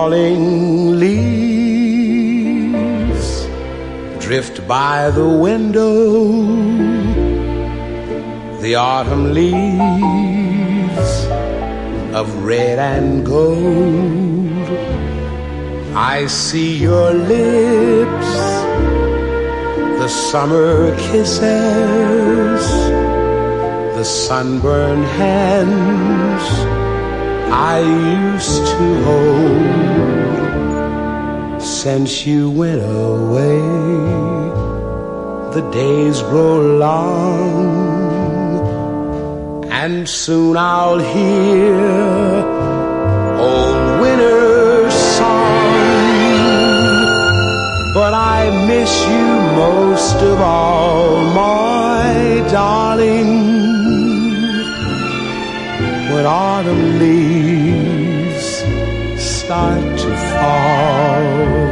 falling leaves drift by the window, the autumn leaves of red and gold. I see your lips, the summer kisses, the sunburned hands I used to hold. Since you went away, the days grow long, and soon I'll hear old winter's song. But I miss you most of all, my darling, when autumn leaves start to fall.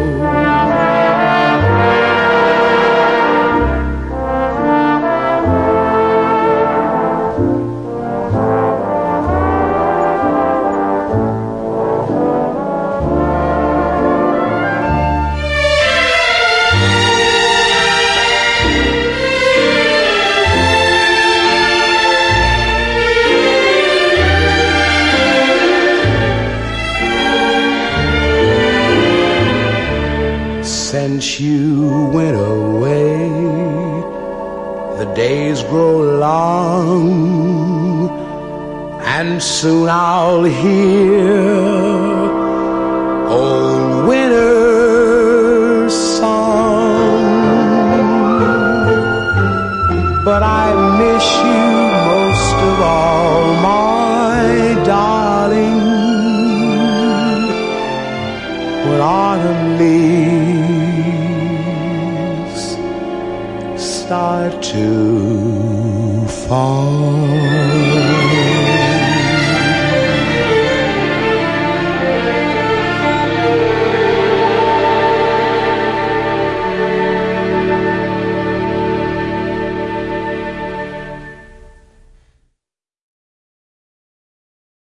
Since you went away, the days grow long, and soon I'll hear old winter's song. But I miss you most of all, my darling, when autumn leaves start to fall.